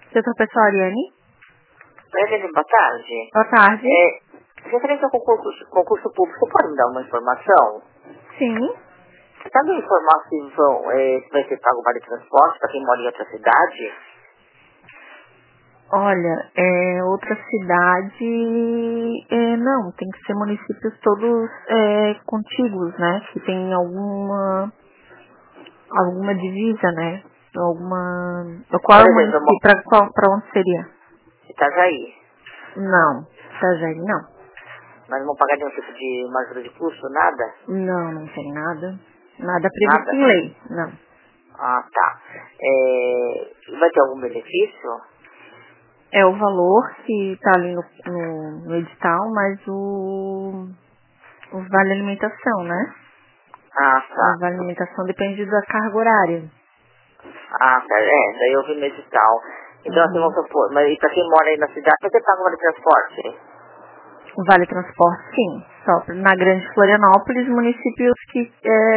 Doutor pessoal, Ariane? Ariane, boa tarde. Boa tarde. Referente ao concurso público, você pode me dar uma informação? Sim. Você sabe me informar se vai ser pago vale transporte para quem mora em outra cidade? Olha, outra cidade, não, tem que ser municípios todos contíguos, né? Que tem alguma divisa, né? Qual é o município, pra onde seria? Itajaí. Não, Itajaí não. Mas não vão pagar nenhum tipo de uma ajuda de custo, nada? Não tem nada. Nada previsto em lei, não. Ah, tá. Vai ter algum benefício? É o valor que tá ali no edital, mas o vale alimentação, né? Ah, tá. O vale alimentação depende da carga horária. Ah, tá. Daí eu vi no edital. Então, assim, vamos supor, mas e pra quem mora aí na cidade, você paga o vale transporte? O vale transporte, sim. Só na Grande Florianópolis, municípios que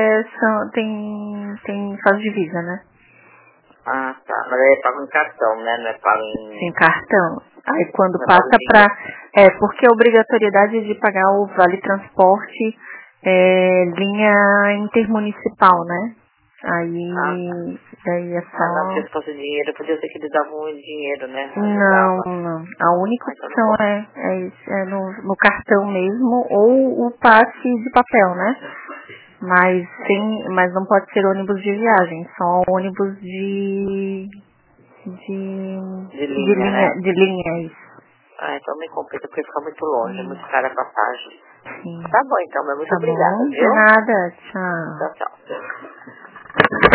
faz divisa, né? Ah, tá. Mas aí é pago em cartão, né? Não é pago em... Sem cartão. Aí quando Não é pago passa em para... dinheiro. porque a obrigatoriedade de pagar o vale transporte linha intermunicipal, né? Aí daí é só... Ah, não, se fosse dinheiro, podia ser que eles davam em dinheiro, né? Não. A única Então opção é no cartão mesmo ou o passe de papel, né? Mas não pode ser ônibus de viagem, só ônibus de de linha, isso. Ah, então me complica porque fica muito longe, é muito cara a passagem. Sim. Tá bom então, mas muito Tá obrigada, bom? De viu? nada, tchau. Tchau, tchau.